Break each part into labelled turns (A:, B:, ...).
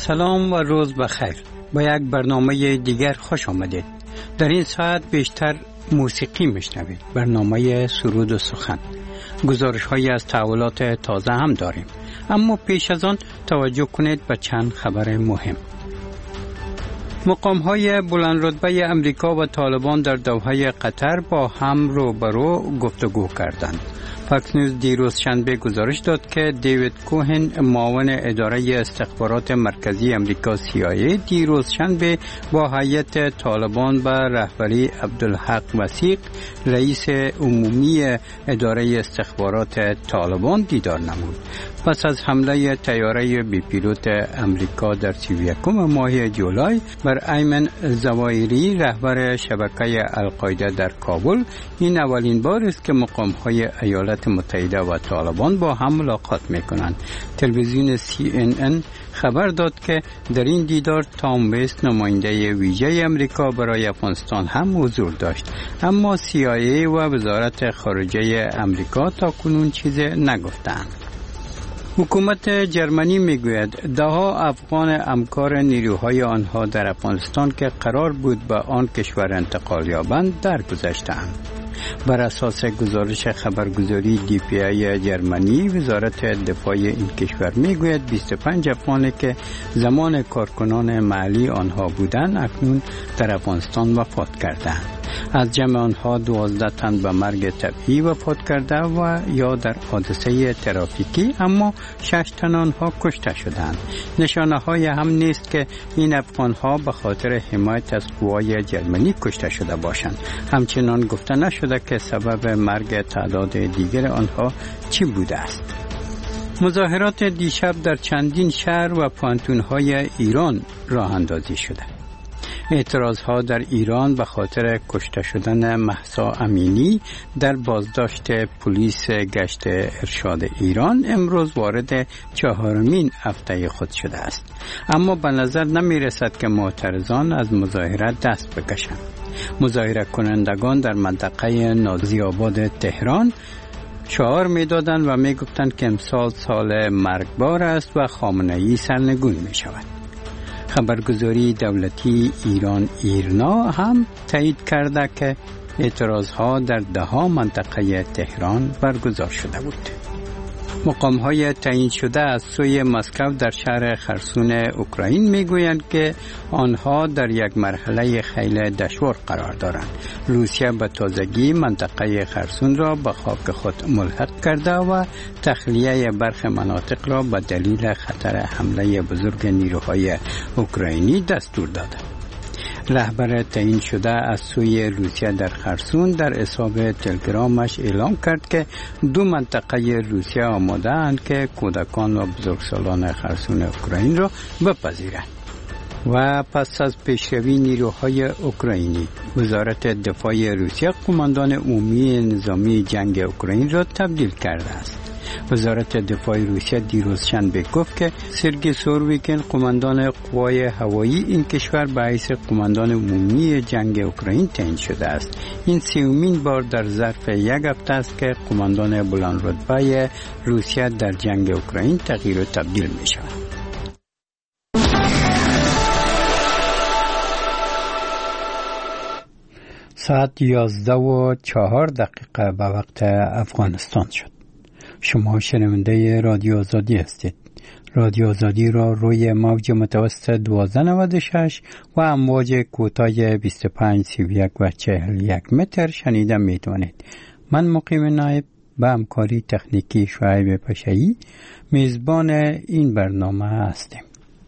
A: سلام و روز بخیر. با یک برنامه دیگر خوش آمدید. در این ساعت بیشتر موسیقی میشنوید. برنامه سرود و سخن. گزارش هایی از تحولات تازه هم داریم. اما پیش از آن توجه کنید به چند خبر مهم. مقام های بلند رتبه امریکا و طالبان در دوحه قطر با هم روبرو گفتگو کردند. فاکس نیوز دیروز شنبه گزارش داد که دیوید کوهن معاون اداره استخبارات مرکزی امریکا CIA دیروز شنبه با هیئت طالبان به رهبری عبدالحق وثیق رئیس عمومی اداره استخبارات طالبان دیدار نمود. پس از حمله طیاره بی پیلوت امریکا در 31 ماه جولای بر ایمن زوایری رهبر شبکه القاعده در کابل، این اولین بار است که مقام‌های ایالات متحده و طالبان با هم ملاقات می‌کنند. تلویزیون CNN خبر داد که در این دیدار تام وست نماینده ویژه امریکا برای افغانستان هم حضور داشت، اما CIA و وزارت خارجه امریکا تاکنون چیزی نگفتند. حکومت جرمنی میگوید دهها افغان همکار نیروهای آنها در افغانستان که قرار بود به آن کشور انتقال یابند درگذشتند. بر اساس گزارش خبرگزاری DPA جرمنی، وزارت دفاع این کشور میگوید 25 افغانی که زمان کارکنان محلی آنها بودند اکنون در افغانستان وفات کردند. از جمع آنها 12 تن به مرگ طبیعی وفات کرده و یا در حادثه ترافیکی، اما 6 تن آنها کشته شدند. نشانه های هم نیست که این افغانها به خاطر حمایت از قوای جرمنی کشته شده باشند. همچنان گفته نشده که سبب مرگ تعداد دیگر آنها چی بوده است. مظاهرات دیشب در چندین شهر و پانتون‌های ایران راه اندازی شده. اعتراضها در ایران به خاطر کشته شدن مهسا امینی در بازداشت پلیس گشت ارشاد ایران امروز وارد 4مین هفته خود شده است، اما به نظر نمی رسد که معترضان از مظاهرات دست بکشند. مظاهره کنندگان در منطقه نازی‌آباد تهران شعار می دادند و می گفتند که امسال سال مرگبار است و خامنه‌ای سرنگون می شود. خبرگزاری دولتی ایران ایرنا هم تایید کرده که اعتراضها در 10 منطقه تهران برگزار شده بود. مقام‌های تعیین شده از سوی مسکو در شهر خرسون اوکراین میگویند که آنها در یک مرحله خیلی دشوار قرار دارند. روسیه به تازگی منطقه خرسون را به خاک خود ملحق کرده و تخلیه برخی مناطق را به دلیل خطر حمله بزرگ نیروهای اوکراینی دستور داده. رهبر تعیین شده از سوی روسیه در خرسون در حساب تلگرامش اعلام کرد که 2 منطقه روسیه آماده اند که کودکان و بزرگسالان خرسون اوکراین را بپذیرند. و پس از پیشروی نیروهای اوکراینی، وزارت دفاع روسیه قماندان عمومی نظامی جنگ اوکراین را تبدیل کرده است. وزارت دفاع روسیه دیروز شنبه گفت که سرگئی سورویکین قماندان قوای هوایی این کشور به حیث قماندان عمومی جنگ اوکراین تعیین شده است. این 3مین بار در ظرف یک هفته است که قماندان بلند رتبه روسیه در جنگ اوکراین تغییر و تبدیل می شود. ساعت 11:04 به وقت افغانستان شد. شما شنونده رادیو آزادی هستید. رادیو آزادی را روی موج متوسط 1296 و امواج کوتاه 25 31 و 41 متر شنیده می توانید. من مقیم نایب به همکاری تکنیکی شعیب پشایی میزبان این برنامه هستیم.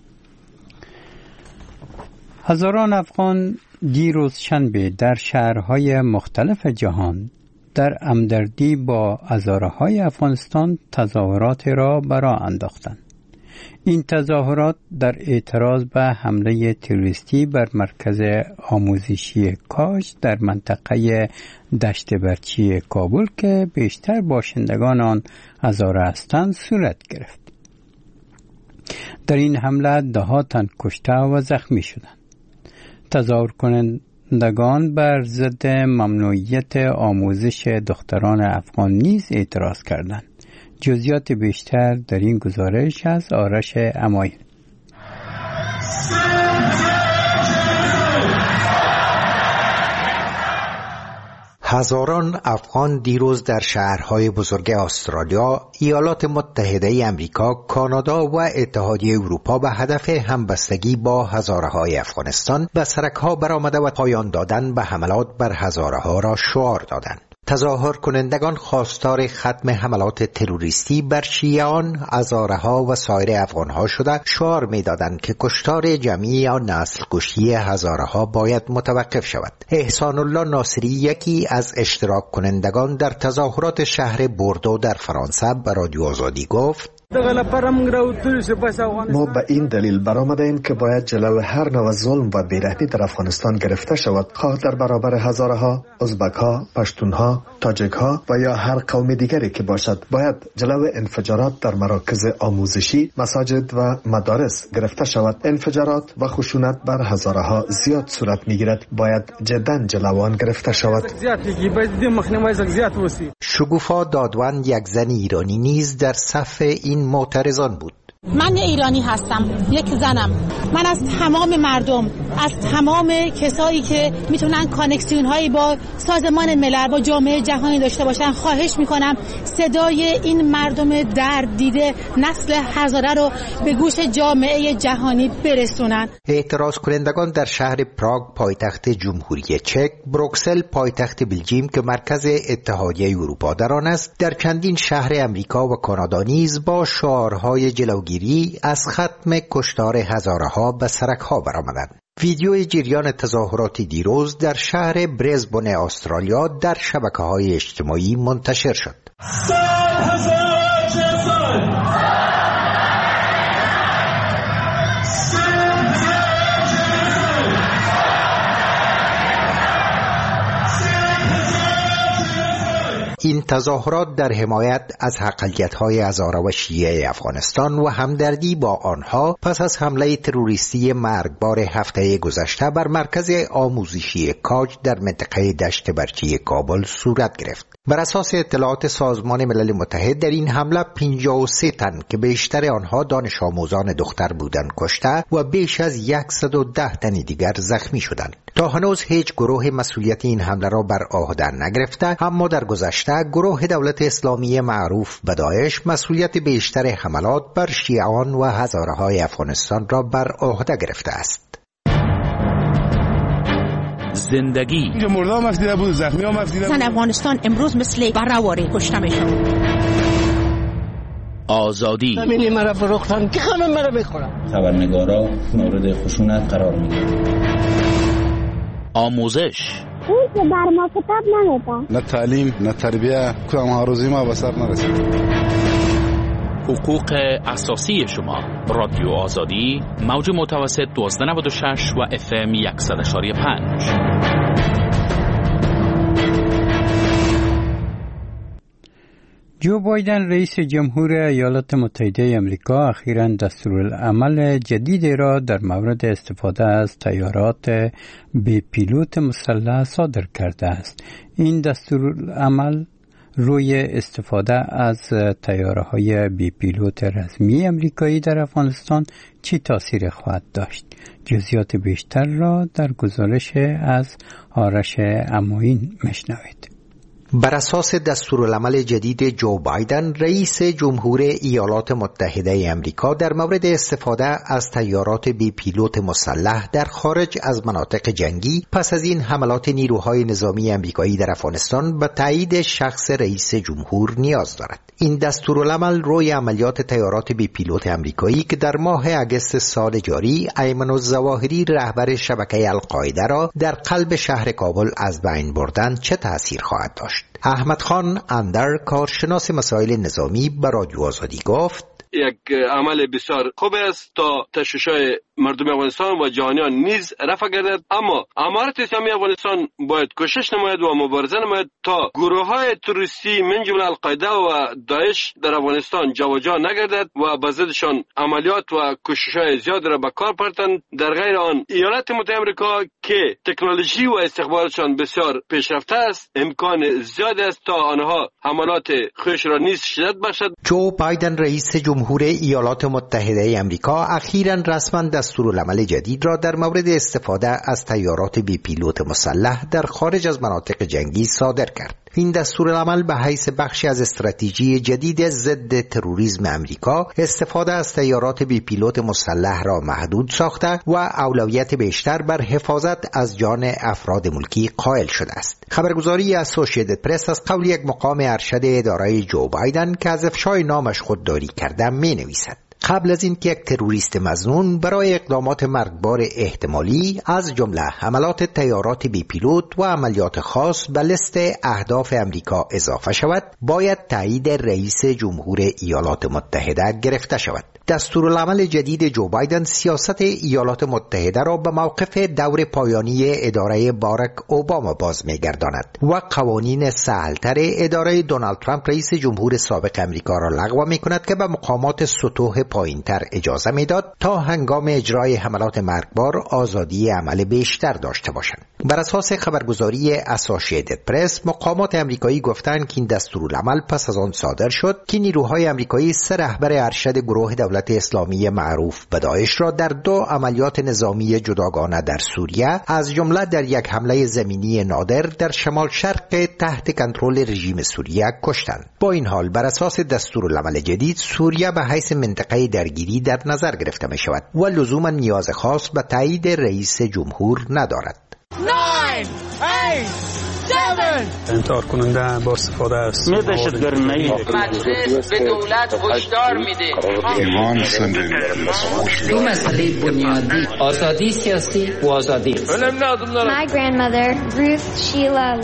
A: هزاران افغان دیروز شنبه در شهرهای مختلف جهان در همدردی با هزاره‌های افغانستان تظاهرات را برآ انداختند. این تظاهرات در اعتراض به حمله تروریستی بر مرکز آموزشی کاج در منطقه دشت برچی کابل که بیشتر باشندگان آن هزاره هستند صورت گرفت. در این حمله 10 تن کشته و زخمی شدند. تظاهر کنندگان بر ضد ممنوعیت آموزش دختران افغان نیز اعتراض کردند. جزئیات بیشتر در این گزارش از آرش امایی.
B: هزاران افغان دیروز در شهرهای بزرگ استرالیا، ایالات متحده آمریکا، کانادا و اتحادیه اروپا به هدف همبستگی با هزاره‌های افغانستان به سرک‌ها برآمده و پایان دادن به حملات بر هزاره‌ها را شعار دادند. تظاهر کنندگان خواستار ختم حملات تروریستی بر شیعیان، هزاره‌ها و سایر افغان‌ها شده شعار می‌دادند که کشتار جمعی یا نسل کشی هزاره‌ها باید متوقف شود. احسان الله ناصری، یکی از اشتراک کنندگان در تظاهرات شهر بوردو در فرانسه، به رادیو آزادی گفت:
C: ما به این دلیل برآمدیم که باید جلو هر نوع ظلم و بیرحمی در افغانستان گرفته شود، خواه در برابر هزارها، ازبک‌ها، پشتونها، تاجک‌ها و یا هر قوم دیگری که باشد. باید جلو انفجارات در مراکز آموزشی، مساجد و مدارس گرفته شود. انفجارات و خشونت بر هزارها زیاد صورت می‌گیرد، باید جداً جلو آن گرفته شود.
B: شگوفا دادوان، یک زن ایرانی نیز در صف این معترضان بود.
D: من ایرانی هستم، یک زنم. من از تمام مردم، از تمام کسایی که میتونن کانکسیون هایی با سازمان ملل، با جامعه جهانی داشته باشن، خواهش میکنم صدای این مردم درد دیده نسل هزاره رو به گوش جامعه جهانی برسونن.
B: اعتراض کنندگان در شهر پراگ، پایتخت جمهوری چک، بروکسل، پایتخت بلژیم که مرکز اتحادیه اروپا در آن است، در چندین شهر امریکا و کانادا نیز با شعارهای جلوگیری از ختم کشتار هزارها به سرک‌ها برآمدند. ویدیوی جریان تظاهرات دیروز در شهر برزبن استرالیا در شبکه‌های اجتماعی منتشر شد. این تظاهرات در حمایت از اقلیت‌های هزاره و شیعه افغانستان و همدردی با آنها پس از حمله تروریستی مرگبار هفته گذشته بر مرکز آموزشی کاج در منطقه دشت برچی کابل صورت گرفت. بر اساس اطلاعات سازمان ملل متحد، در این حمله 53 تن که بیشتر آنها دانش آموزان دختر بودند کشته و بیش از 110 تن دیگر زخمی شدند. تا هنوز هیچ گروه مسئولیت این حمله را بر عهده نگرفته، اما در گذشته گروه دولت اسلامی معروف به داعش مسئولیت بیشتر حملات بر شیعیان و هزاره‌های افغانستان را بر عهده گرفته است.
E: زندگی
F: مردم مفدیده بود، زخمی ها مفدیده بود.
D: زن افغانستان امروز مثل برنواری کشته میشن.
E: آزادی
G: همینی مرا فروختن که همه مرا بخورن.
H: خبرنگارا مورد خشونت قرار میگیرن.
E: آموزش
I: اون که بر ما کتاب نمیدن.
F: نه تعلیم، نه تربیه، کدام هاروزی ما به سر نرسید.
E: حقوق اساسی شما. رادیو آزادی، موج متوسط 1296 و FM 100.5.
A: جو بایدن رئیس جمهور ایالات متحده آمریکا اخیراً دستورالعمل جدیدی را در مورد استفاده از طیارات بی پیلوت مسلح صادر کرده است. این دستورالعمل روی استفاده از طیاره‌های بی پیلوت رسمی آمریکایی در افغانستان چه تأثیر خواهد داشت؟ جزئیات بیشتر را در گزارش از آرش اماین میشنوید.
B: بر اساس دستورالعمل جدید جو بایدن، رئیس جمهور ایالات متحده آمریکا در مورد استفاده از طیارات بی پیلوت مسلح در خارج از مناطق جنگی پس از این حملات نیروهای نظامی آمریکایی در افغانستان به تایید شخص رئیس جمهور نیاز دارد. این دستورالعمل روی عملیات طیارات بی پیلوت آمریکایی که در ماه اگست سال جاری ایمن الظواهری رهبر شبکه القاعده را در قلب شهر کابل از بین بردند چه تأثیر خواهد داشت؟ احمد خان اندر، کارشناس مسائل نظامی، به رادیو آزادی گفت:
J: یک عمل بسیار خوب است تا تشویش‌های مردم افغانستان و جهانیان نیز رفع گردد، اما امارت اسلامی افغانستان باید کوشش نماید و مبارزه نماید تا گروه‌های تروریستی من جمله القاعده و داعش در افغانستان جابجا نگردد و به ضدشان عملیات و کوشش‌های زیاد را به کار بردند. در غیر آن ایالات متحده آمریکا که تکنولوژی و استخباراتشان بسیار پیشرفته است، امکان زیاد است تا آنها حملات خویش را نیز شدت بخشد.
B: جو بایدن رئیس جمهور ایالات متحده آمریکا اخیراً رسما دستورالعمل جدید را در مورد استفاده از طیارات بی پیلوت مسلح در خارج از مناطق جنگی صادر کرد. این دستورالعمل به حیث بخشی از استراتژی جدید ضد تروریسم امریکا استفاده از طیارات بی پیلوت مسلح را محدود ساخته و اولویت بیشتر بر حفاظت از جان افراد ملکی قائل شده است. خبرگزاری اسوسییتد پرس از قول یک مقام ارشد اداره جو بایدن که از افشای نامش خودداری کرده می‌نویسد: قبل از اینکه یک تروریست مظنون برای اقدامات مرگبار احتمالی از جمله حملات طیارات بی پیلوت و عملیات خاص به لیست اهداف امریکا اضافه شود، باید تایید رئیس جمهور ایالات متحده گرفته شود. دستورالعمل جدید جو بایدن سیاست ایالات متحده را به موقف دور پایانی اداره باراک اوباما باز می‌گرداند و قوانین سهل‌تر اداره دونالد ترامپ رئیس جمهور سابق امریکا را لغو می‌کند که به مقامات سطوح پایین‌تر اجازه می‌داد تا هنگام اجرای حملات مرگبار آزادی عمل بیشتر داشته باشند. بر اساس خبرگزاری اسوسییتد پرس، مقامات امریکایی گفتند که این دستورالعمل پس از آن صادر شد که نیروهای امریکایی 3 رهبر ارشد گروه دولت اسلامی معروف به داعش را در 2 عملیات نظامی جداگانه در سوریه، از جمله در یک حمله زمینی نادر در شمال شرق تحت کنترل رژیم سوریه، کشتند. با این حال بر اساس دستورالعمل جدید، سوریه به حیث منطقه درگیری در نظر گرفته می شود و لزوما نیاز خاص به تایید رئیس جمهور ندارد.
K: 9 8 7
A: انتحار کننده با استفاده است.
L: مجلس به دولت هشدار میده.
M: دو مسئله بنیادی: آزادی سیاسی و آزادی.
I: My grandmother, Ruth Sheila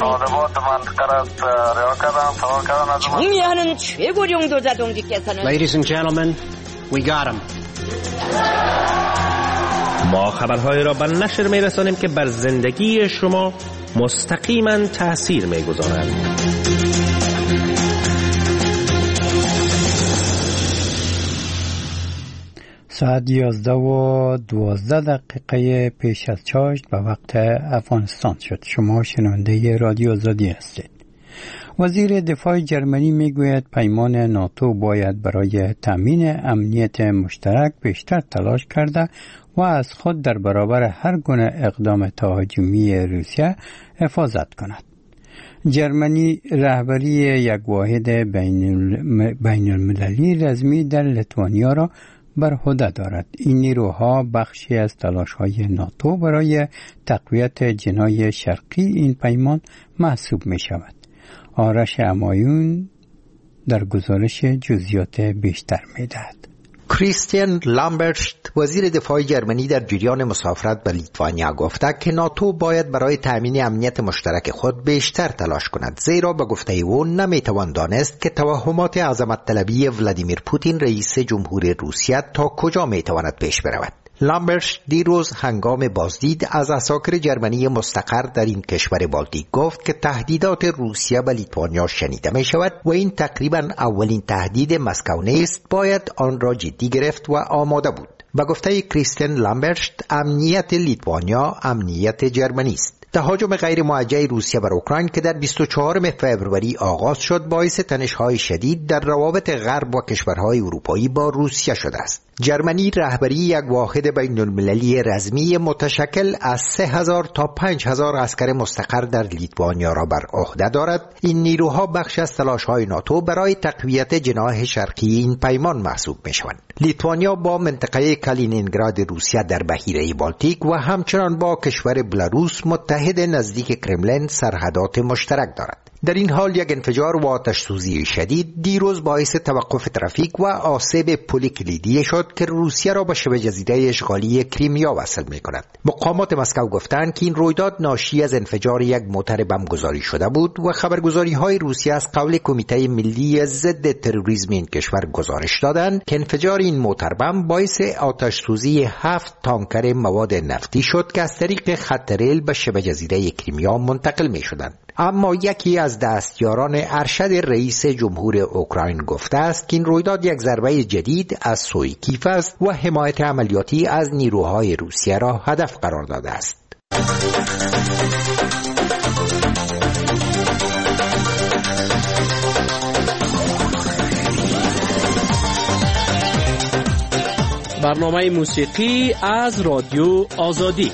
K: 정리하는 최고령 도자동지께서는
G: Ladies and gentlemen, we got him.
N: ما خبرهای را به نشر می‌رسانیم که بر زندگی شما مستقیما تأثیر می‌گذارند.
A: ساعت 11:12 پیش از چاشت به وقت افغانستان شد. شما شنونده رادیو آزادی هستید. وزیر دفاع جرمنی میگوید پیمان ناتو باید برای تامین امنیت مشترک بیشتر تلاش کرده و از خود در برابر هر گونه اقدام تهاجمی روسیه حفاظت کند. جرمنی رهبری یک واحد بین المللی رسمی در لیتوانیا را بر عهده دارد. این نیروها بخشی از تلاش‌های ناتو برای تقویت جناح شرقی این پیمان محسوب می شود. آرش امایون در گزارش جزئیات بیشتر می دهد.
B: کریستین لامبرشت وزیر دفاع جرمنی در جریان مسافرت به لیتوانیا گفته که ناتو باید برای تأمین امنیت مشترک خود بیشتر تلاش کند، زیرا به گفته او نمیتوان دانست که توهمات عظمت طلبی ولادیمیر پوتین رئیس جمهور روسیه تا کجا میتواند پیش برود. لامبرش دیروز هنگام بازدید از عساکر جرمنی مستقر در این کشور بالتیک گفت که تهدیدات روسیه به لیتوانیا شنیده می شود و این تقریبا اولین تهدید مسکو نیست، باید آن را جدی گرفت و آماده بود. به گفته کریستین لامبرشت، امنیت لیتوانیا امنیت جرمنی است. تهاجم غیر موجه روسیه بر اوکراین که در 24 فوریه آغاز شد باعث تنش‌های شدید در روابط غرب و کشورهای اروپایی با روسیه شده است. جرمنی رهبری یک واحد بین المللی رسمی متشکل از 3000 تا 5000 عسکر مستقر در لیتوانیا را بر عهده دارد. این نیروها بخش از تلاش‌های ناتو برای تقویت جناح شرقی این پیمان محسوب می‌شوند. لیتوانیا با منطقه کالینینگراد روسیه در بحیره بالتیک و همچنان با کشور بلاروس متحد نزدیک کرملین سرحدات مشترک دارد. در این حال یک انفجار و آتش سوزی شدید دیروز باعث توقف ترافیک و آسیب پل کلیدی شد که روسیه را به شبه جزیره اشغالی کریمیا وصل می‌کند. مقامات مسکو گفتند که این رویداد ناشی از انفجار یک موتر بم گذاری شده بود و خبرگزاری‌های روسیه از قول کمیته ملی ضد تروریسم این کشور گزارش دادند که انفجار این موتر بم باعث آتش سوزی 7 تانکر مواد نفتی شد که از طریق خط ریل به شبه جزیره کریمیا منتقل می‌شدند. اما یکی از دستیاران ارشد رئیس جمهور اوکراین گفته است که این رویداد یک ضربه جدید از سوی کیف است و حمایت عملیاتی از نیروهای روسیه را هدف قرار داده است.
E: برنامه موسیقی از رادیو آزادی.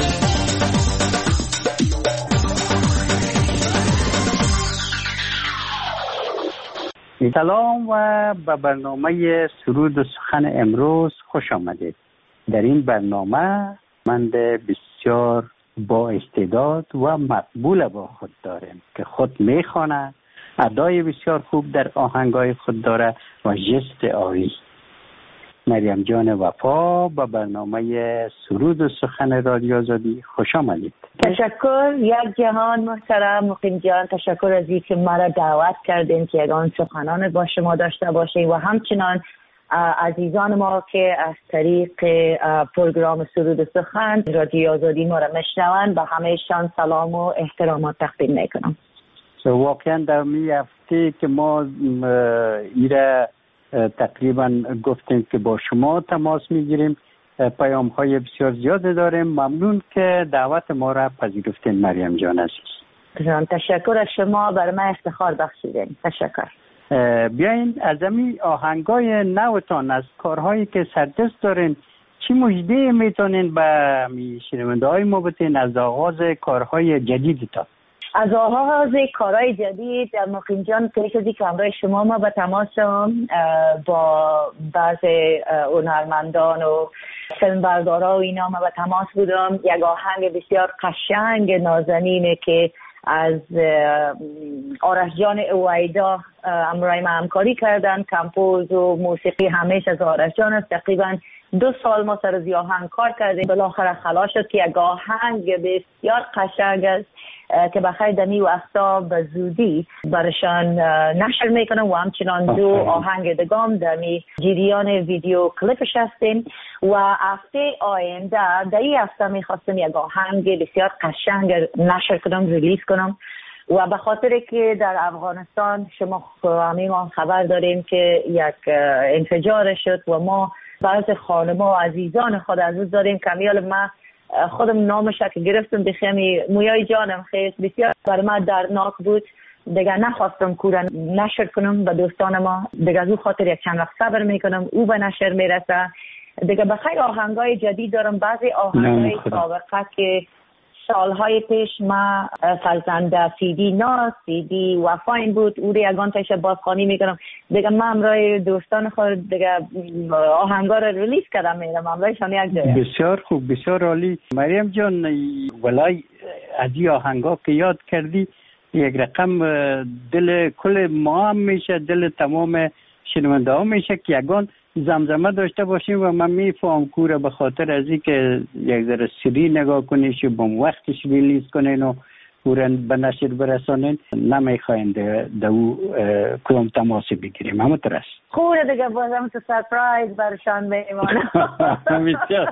A: سلام و به برنامه سرود و سخن امروز خوش آمدید. در این برنامه من بسیار با استعداد و مقبول با خود دارم که خود میخواند، ادای بسیار خوب در آهنگای خود داره و ژست عالی. مریم جان وفا با برنامه سرود و سخن رادیو آزادی خوش آمدید.
O: تشکر یک جهان محترم مقیم جان، تشکر از اینکه مرا دعوت کردین که یگان سخنان با شما داشته باشیم و همچنان عزیزان ما که از طریق پروگرام سرود و سخن رادیو آزادی ما را میشنوند به همهشان سلام و احترامات تقدیم میکنم.
A: واقعا در می هفته که ما ایره تقریبا گفتیم که با شما تماس میگیریم، پیام های بسیار زیاد داریم. ممنون که دعوت ما را پذیرفتین مریم جان عزیز.
O: تشکر از شما، برای من افتخار بخشیدین. تشکر.
A: بیاین از این آهنگای نوتان، از کارهایی که سردست دارین، چی مژده میتونین به شنونده های ما بتین از آغاز کارهای جدیدتان؟
O: از آغاز کارهای جدید مقیم جان پیش از که همراه شما ما به تماسم با بعض هنرمندان و فیلمبردارا و اینا ما به تماس بودم. یک آهنگ بسیار قشنگ نازنینه که از آرش جان اویدا همراه ما همکاری کردن. کمپوز و موسیقی همیشه از آرش جان است. تقریبا 2 سال ما سر از آهنگ کار کردیم، بالاخره خلاص شد که یک آهنگ بسیار قشنگ است که بخیر دمی و وقتا به زودی برشان نشر میکنم و همچنان 2 آهنگ دگام دمی جریان ویدیو کلیپش هستیم و هفته آینده در این هفته میخواستم یک آهنگ بسیار قشنگ نشر کنم، ریلیز کنم و به خاطر که در افغانستان شما همه ما خبر داریم که یک انفجار شد و ما بعض خانم‌ها و عزیزان خود عزیز داریم. کمیال ما خودم نامش که گرفتم بخیمی مویای جانم خیلی بسیار برای من دردناک بود. دیگه نخواستم کورن نشر کنم به دوستان ما، دیگه از او خاطر یک چند وقت صبر میکنم او به نشر میرسه. دیگه بخیر آهنگای جدید دارم، بعضی آهنگای سابقه که سالهای پیش ما فرزند سیدی ناز سیدی وفاین بود او رو یگان تایش بازخوانی میکنم. دیگه من همراه دوستان خود دیگه آهنگا رو ریلیز کردم میرم همراهشان یک جای.
A: بسیار خوب، بسیار عالی. مریم جان ولای از این آهنگا که یاد کردی یک رقم دل کل ما هم میشه، دل تمام شنونده ها میشه که یگان زمزمه داشته باشیم و من میفهم کوره به خاطر از این که یک ذره سری نگاه کنیش و با وقتش ریلیز کنین و کوره به نشر برسانین، نمیخواین در او کدام تماسی بگیریم. همونطور است
O: خوره دیگه، بازم تو سرپرایز برشان میمانم.
A: بسیار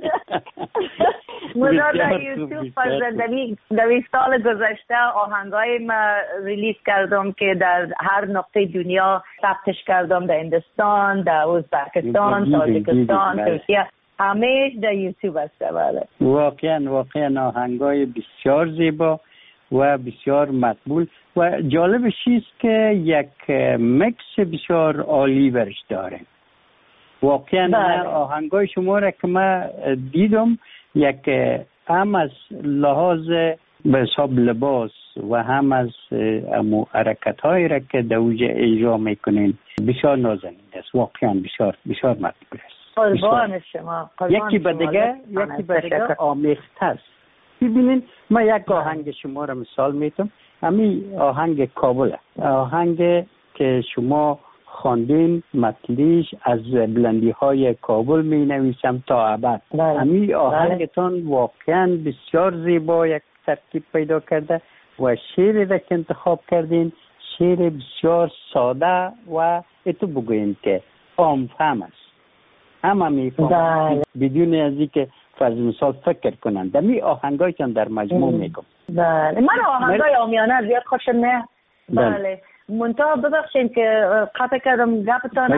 O: مدار در یوتیوب در سال گذشته آهنگای ما ریلیز کردم که در هر نقطه دنیا ثبتش کردم، در هندوستان، در ازبکستان، تاجیکستان، ترکیه، همه در یوتیوب است.
A: واقعا آهنگای بسیار زیبا و بسیار مقبول و جالب چیست که یک مکس بسیار عالی برش داره. واقعا آهنگای شما را که من دیدم یک هم از لحاظ به حساب لباس و هم از حرکت هایی را که در اوج اجرا میکنین بسیار نازنین است. واقعا بسیار مقبول است.
O: قربان شما.
A: یکی به دیگه آمیخته است. ببینین من یک آهنگ شما را مثال میتونم، همین آهنگ کابل، آهنگ که شما خواندین مطلعش از بلندی های کابل می نویسم تا ابد. همین آهنگتان واقعا بسیار زیبا یک ترکیب پیدا کرده و شعری را که انتخاب کردین شعر بسیار ساده و اتو بگوین که عام فهم است، همه میفهمند بدون از اینکه فرض مثال فکر کنند. دمی آهنگایتان در مجموع میگم.
O: بله من آهنگای عامیانه زیاد خوشم نه. بله منتها ببخشید که قطع کردم گپتان.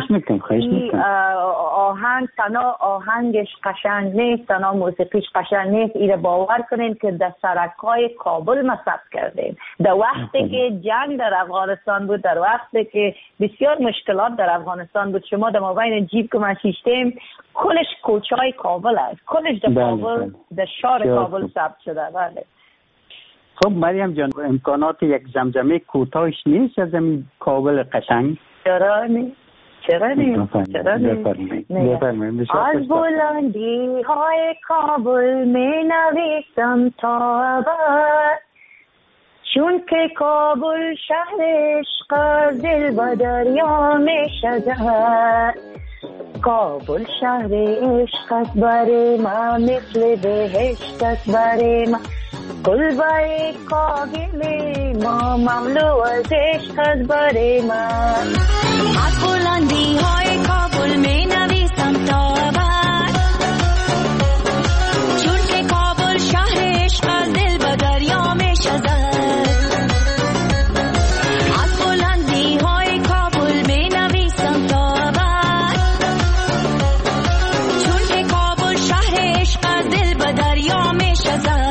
O: آهنگ تنها آهنگش قشنگ نیست، تنها موسیقیش قشنگ نیست. ایره باور کنین که در سرکای کابل مصرف کردیم. در وقتی که جنگ در افغانستان بود، در وقتی که بسیار مشکلات در افغانستان بود، شما در مابین جیب که ما شیشتیم کلش کوچای کابل است، کلش در کابل، در شهر کابل ثبت شده. بله.
A: خب مریم جان، امکانات یک زمزمه کوتاهش نیست از این کابل قشنگ؟
O: چرا نیست؟ از بلندی های کابل می نویسم تا ابد، چون که کابل شهر عشق دل با دریا می شود. کابل شهر عشق است برای ما، مثل بهشت است برای ما. قلبه کابل ما مملو از عشق است برای ما.
P: از بلندی های کابل می نویسم تا ابد، چون که کابل شهر عشق از دل به دریا می شود. از بلندی های کابل می نویسم تا ابد، چون که کابل شهر عشق از دل به دریا می شود.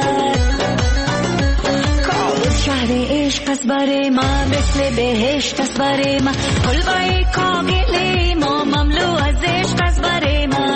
P: شهر عشق است برای ما، مثل بهشت است برای ما. قلبه کابل ما مملو از عشق است برای ما.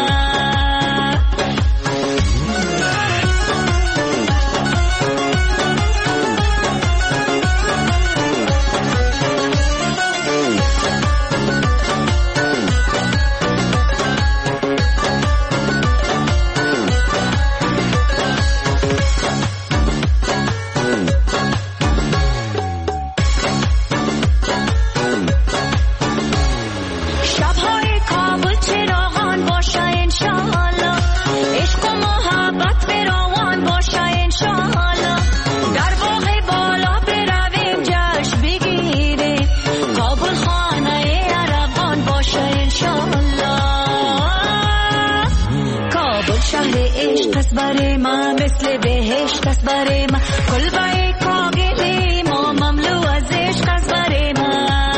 P: برای ما مثل بهشت است برای ما. قلبه کابل ما مملو از عشق است برای ما.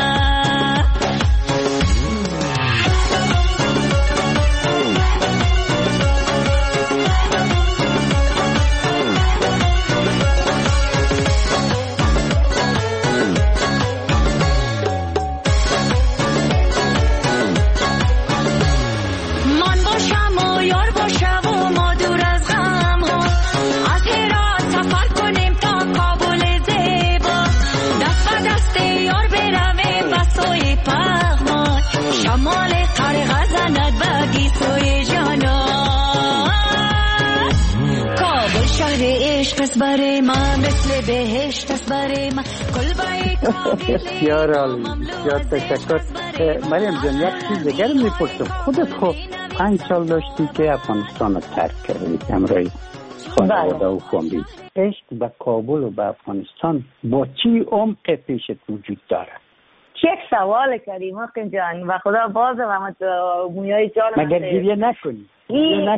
P: برای ما مثل بهشت است برای ما.
A: بسیار عالی، بسیار تشکر. مریم جان، یک چیز دیگر میپرسم، خودت خب 5 سال داشتی که افغانستان رو ترک کردی همراه خانواده و فامیل. عشق به کابل و به افغانستان با چی عمق پیشت وجود داره؟
O: یک سوال کردیم حقیم جان و خدا بازم همه مویای جانم
A: مگر گریه نکنی؟
O: نه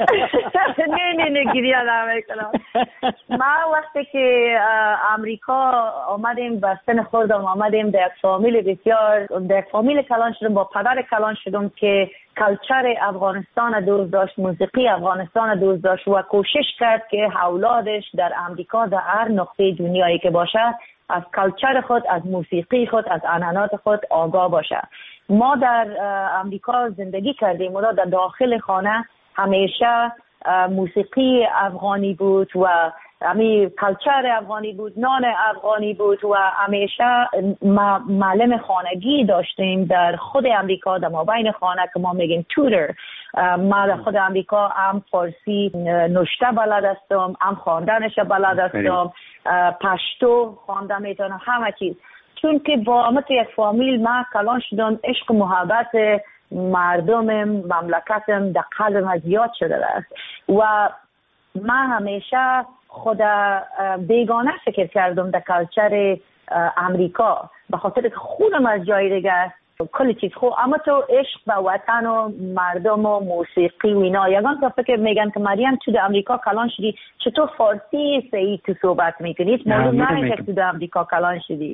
O: گریه نمیکنم. ما وقتی که امریکا آمدیم به سن خودم، آمدیم در فامیل بسیار، در فامیل کلان شدم، با پدر کلان شدم که کلچر افغانستان دوست داشت، موسیقی افغانستان دوست داشت و کوشش کرد که اولادش در امریکا در هر نقطه دنیایی که باشه از کلچر خود، از موسیقی خود، از عنعنات خود آگاه باشه. ما در امریکا زندگی کردیم و در داخل خانه همیشه موسیقی افغانی بود و همی کلچر افغانی بود، نان افغانی بود و همیشه معلم خانگی داشتیم در خود امریکا، در مابین خانه که ما میگیم توتر. ما در خود امریکا هم فارسی نوشته بلد هستم، هم خواندنش بلد هستم، پشتو خوانده میتونم، همه چیز. چون که با همت یک فامیل ما کلان شدم، عشق محبت مردم مملکتم در قلبم از یاد شده است و من همیشه خود بیگانه فکر کردم در کلچر امریکا، به خاطر که خودم از جای دیگه است کلی چیز خوب، اما تو عشق به وطن و مردم و موسیقی و اینا. یگان تا فکر میگن که مریم تو در امریکا کلان شدی، چطور فارسی صحیح تو صحبت میکنی؟ معلوم نمیشه که تو در امریکا کلان شدی.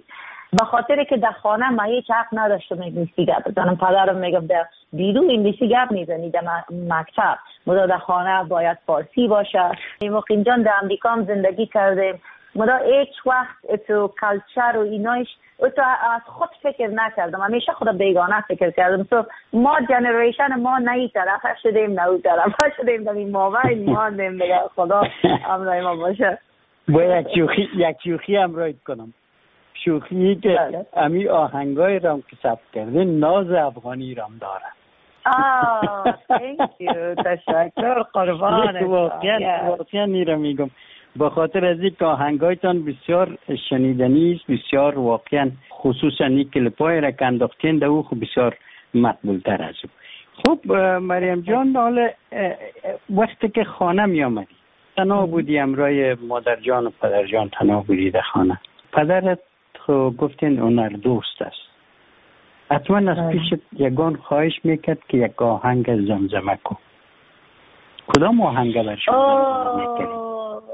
O: به خاطر که در خانه ما هیچ حق نداشتم انگلیسی گپ بزنم. پدرم میگفت در بیرون انگلیسی گپ میزنی، در مکتب مدا در خانه باید فارسی باشه. مقیم جان در امریکا هم زندگی کردیم، مدا هیچ وقت تو کلچر و اینایش تو از خود فکر نکردم، همیشه خود بیگانه فکر کردم. تو ما جنریشن ما نه این طرف شدیم نه اون طرف شدیم، در این مابین ماندیم دیگه. خدا امرای ما باشه.
A: با یک شوخی امرایت کنم، شوخی که امی آهنگای رام که ثبت کرده ناز افغانی رام داره.
O: thank you، تشکر قربانت.
A: واقعا نیرم میگم با خاطر از این که آهنگایتان بسیار شنیدنی است، بسیار واقعا خصوصا این کلیپای را که انداختین در او بسیار مقبول تر از او. خب مریم جان، حالا وقتی که خانه می آمدی تنها بودی همراه مادر جان و پدر جان، تنها بودی در خانه، پدرت گفتین هنر دوست است، حتما از پیشت یگان خواهش میکرد که یک آهنگ زمزمه کن. کدام آهنگ بر شما میکرد؟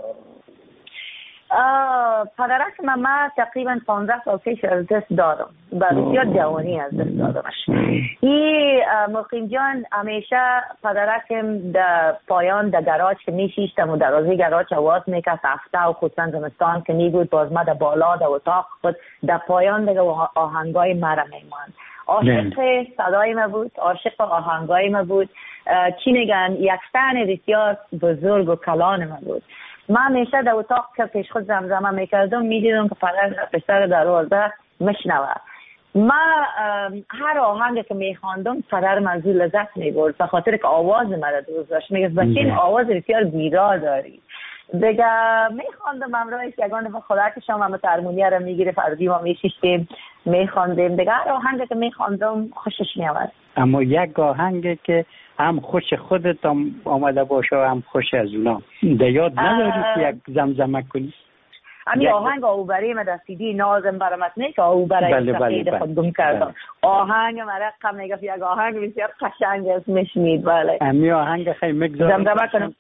O: پدرک ما تقریبا 15 سال پیش از دست دادم، بسیار جوانی از دست دادمش. این مقیم جان همیشه پدرکم در پایان در گراج که میشیشتم و درازی گراج آواز میکرد، هفته و خودسن زمستان که میگود باز ما در بالا در اتاق خود در پایان دیگه آهنگای مرا میمان. عاشق صدای ما بود، عاشق آهنگای ما بود. چی میگن، یک فن بسیار بزرگ و کلان ما بود. من همیشه در اتاق که پیش خود زمزمه میکردم میدیدم که پسر دروازه مشنوه. من هر آهنگ که میخواندم پدر منظور لذت میبرد به خاطر که آواز من دوست داشت. میگفت بچه این آواز بسیار بیرا داری. دیگه میخواندم امروز یگان دفعه خدا که شما هم ترمونیه رو میگیره فردی ما میشیشتیم میخواندیم. دیگه هر آهنگ که میخواندم خوشش میامد.
A: اما یک آهنگ که هم خوش خودت آمده باشه و هم خوش از اونا در یاد نداری که یک زمزمه کنی؟
O: امی آهنگ آو برای من در سیدی نازم برامت نه که آو برای سفید خود گم کردم. آهنگ مرقم میگفت یک آهنگ بسیار قشنگ اسمش مید. بله
A: امی آهنگ خیلی مگذارم
O: زمزمه کنم.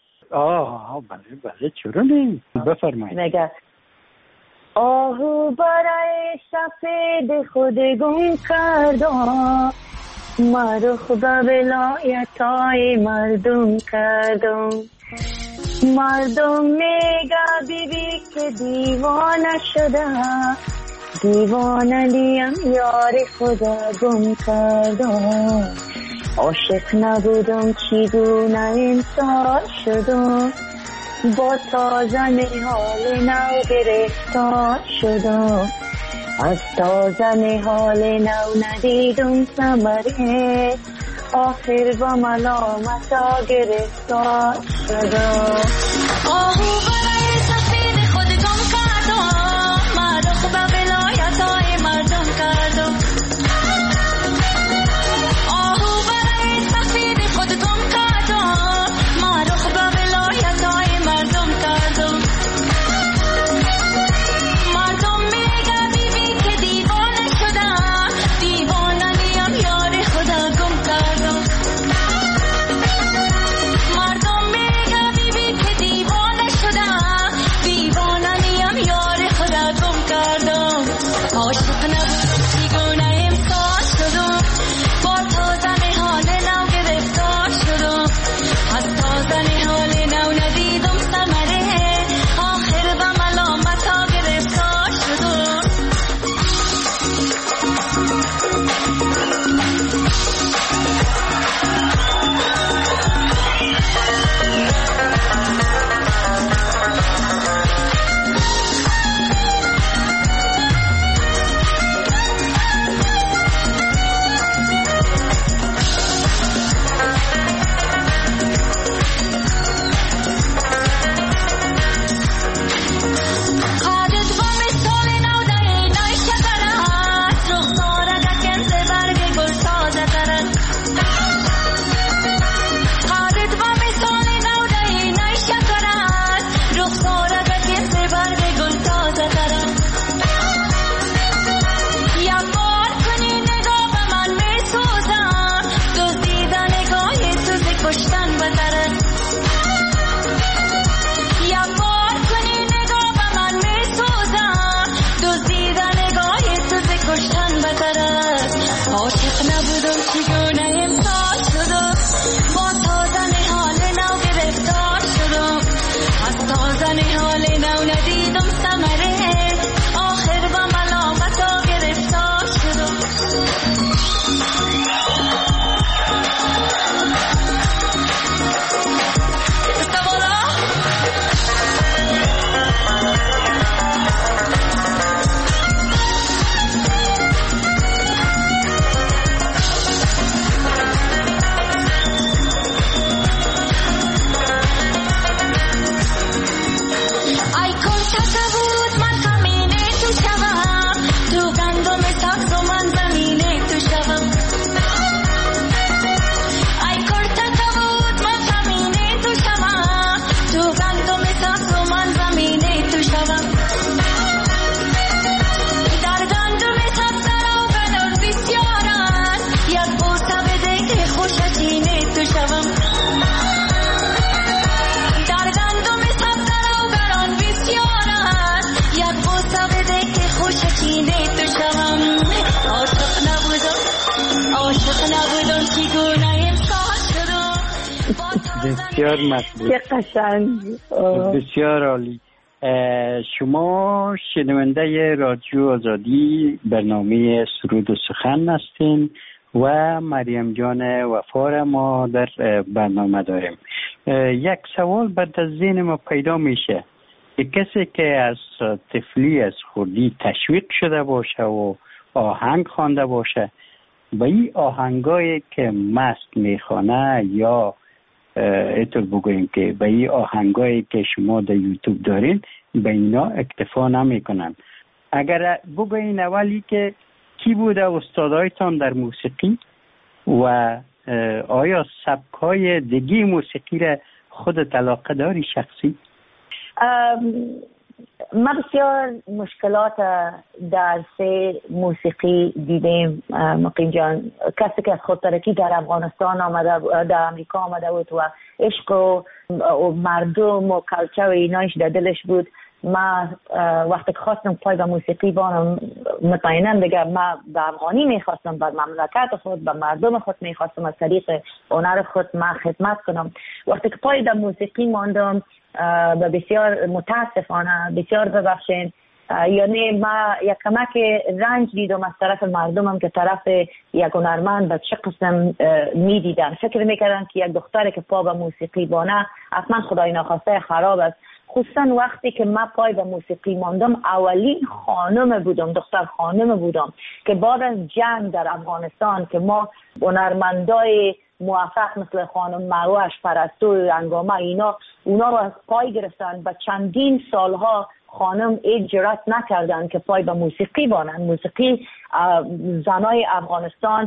A: بله چرا نیم بفرمایید.
O: میگه آهو برای سفید خود گم کردم، مرخ به ولایتای مردم کردم. مردم میگه بیبی که دیوانه شده، دیوانه نیم یار خدا گم کردم. عاشق نبودم چیگونه انسان شدم، با تازن حال نو گرفتار شدم. از تازن حال نو ندیدم ثمره، آخر با ملامتا گرفتار شدم.
P: آهو برای سفید خود گم کردم، مرخ به ولایتای مردم کردم. آهو برای سفید خود گم کردم، مرخ به ولایتای مردم کردم. مردم میگه بیبی که دیوانه شدم، دیوانه نیم یار خدا گم کردم. مردم میگه بیبی که دیوانه شدم، عاشق نبودم چگونه امسال شدم با تازن حال نو گرفتار شدم از تازن حال نو ندیدم ثمره آخر با ملامت ها گرفتار شدم
A: بسیار مطلوب، بسیار عالی. شما شنونده رادیو آزادی برنامه سرود و سخن هستین و مریم جان وفا ما در برنامه داریم. یک سوال بعد از ذهن ما پیدا میشه که کسی که از طفلی از خردی تشویق شده باشه و آهنگ خوانده باشه با این آهنگایی که مست میخوانه یا اینطور بگوییم که به این آهنگایی که شما در یوتیوب دارین به اینا اکتفا نمی کنن. اگر بگوین اولی که کی بوده استادایتان در موسیقی و آیا سبکای دیگه موسیقی را خودت علاقه داری شخصی؟
O: ما بسیار مشکلات در سه موسیقی دیدیم مقیم جان. کسی که از خودترکی در افغانستان آمده، در امریکا آمده بود و عشق و مردم و کلچر و اینایش در دلش بود. ما وقتی که خواستم پای به موسیقی بانم مطمئنم دیگه ما به افغانی میخواستم، به مملکت خود، به مردم خود میخواستم از طریق هنر خود ما خدمت کنم. وقتی که پای به موسیقی ماندم و بسیار متاسفانه، بسیار ببخشین، یعنی ما یک کمک رنج دیدم از طرف مردمم که طرف یک هنرمند به چه قسم میدیدن. فکر میکردن که یک دختری که پا به موسیقی بانه حتما خدای ناخواسته خراب است. خصوصا وقتی که ما پای به موسیقی ماندم اولین خانم بودم، دختر خانم بودم که بعد از جنگ در افغانستان که ما هنرمندای موفق مثل خانم مروش پرستو انگامه اونا رو از پای گرفتن و چندین سالها خانم جرأت نکردن که پای به موسیقی بانن. موسیقی زنای افغانستان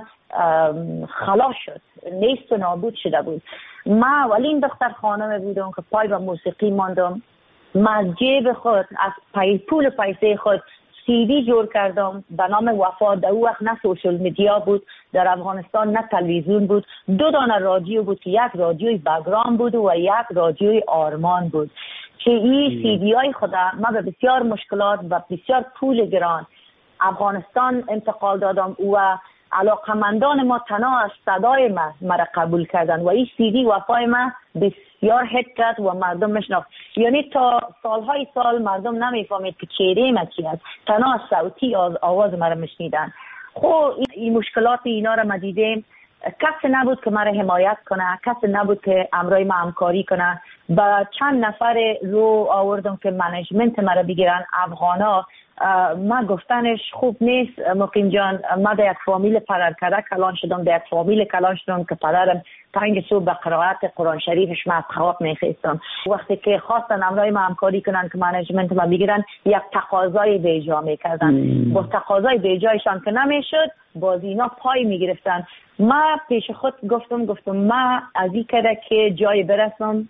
O: خلاص شد، نیست و نابود شده بود. ما اولین دختر خانم بودم که پای به موسیقی ماندم. ما از جیب خود، از پول پیسه خود CD جور کردم به نام وفا. در او وقت نه سوشل میدیا بود در افغانستان، نه تلویزیون بود. 2 دانه رادیو بود که یک رادیوی بگرام بود و یک رادیوی آرمان بود که این CD های خود ما به بسیار مشکلات و بسیار پول گران افغانستان انتقال دادم و علاقمندان ما تنها از صدای مرا قبول کردن و این CD وفای ما بسیار هیت کرد و مردم میشناخت. یعنی تا سالهای سال مردم نمیفهمید که چهره ما چی است، تنها از صوتی آواز مرا میشنیدن. خب این مشکلات اینا را ما دیدیم. کسی نبود که مرا حمایت کنه، کسی نبود که امرای ما همکاری کنه. با چند نفر رو آوردم که منیجمنت مرا بگیرن، افغانا. ما گفتنش خوب نیست مقیم جان. ما در یک فامیل پدرکده کلان شدم، در یک فامیل کلان شدم که پدرم 5 صبح به قرائت قرآن شریفش ما از خواب میخیستم. وقتی که خواستن امرای ما همکاری کنن که منیجمنت ما بگیرن، یک تقاضای بیجا میکردن. با تقاضای بیجایشان که نمیشد باز اینا پای میگرفتن. ما پیش خود گفتم ما از این کده که جای برسم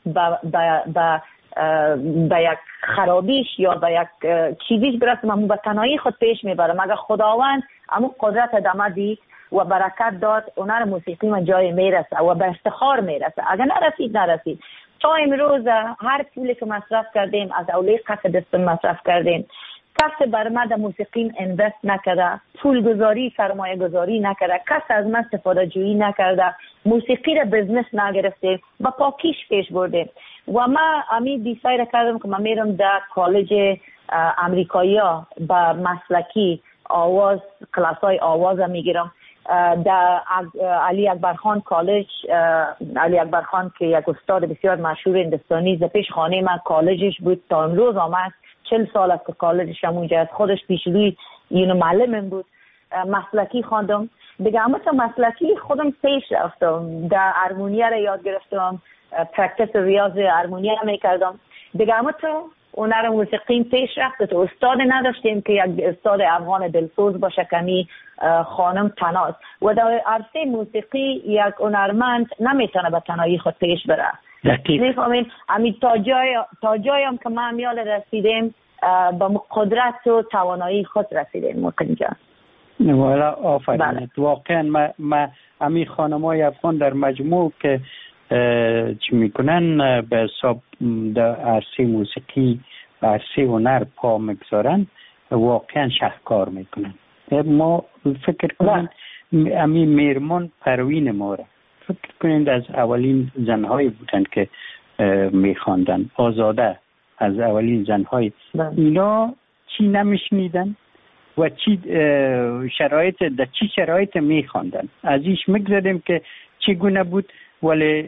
O: به یک خرابیش یا به یک چیزیش برسم، امو به تنهایی خود پیش میبرم. اگر خداوند امو قدرت دم دید و برکت داد، هنر موسیقی من جای میرسه و به افتخار میرسه. اگر نرسید تا امروز هر پولی که مصرف کردیم از اولی قصد دستم مصرف کردیم کس بر من در موسیقی اینوست نکرده، پول گذاری سرمایه گذاری نکرده، کس از من استفاده جویی نکرده، موسیقی را بزنس نگرفته و پاکیش پیش برده. و من امی دیساید کردم که من میرم در کالج امریکایی ها با مسلکی آواز کلاسای آواز میگیرم. در علی اکبر خان کالج، علی اکبر خان که یک استاد بسیار مشهور هندوستانی ز پیش خانه من کالجش بود، تا امروز آمد 40 سال است که کالجش هم اونجا است. خودش پیش روی معلمم بود. مسلکی خواندم دیگه. اما تا مسلکی خودم پیش رفتم، در هارمونیا را یاد گرفتم، پرکتیس ریاض هارمونیا میکردم دیگه. اما تا هنر موسیقی پیش رفت، تو استاد نداشتیم که یک استاد افغان دلسوز باشه کمی خانم تناز. و در عرصه موسیقی یک هنرمند نمیتونه به تنهایی خود پیش بره. میفهمین؟ همین تا جایم که ما میال رسیدیم به قدرت و توانایی خود رسیدیم. مقیم جان
A: والا آفرینت. واقعا ما امی خانمای افغان در مجموع که چی میکنن به حساب در عرصه موسیقی و عرصه هنر پا میگذارن، واقعا شهکار میکنن. ما فکر کنین امی میرمان پروین ما را فکر کنین از اولین زنهایی بودن که میخواندن، آزاده از اولین زنهای. اینا چی نمیشنیدن و چی شرایط در چی شرایط میخواندن، از ایش میگذاریم که چگونه بود. ولی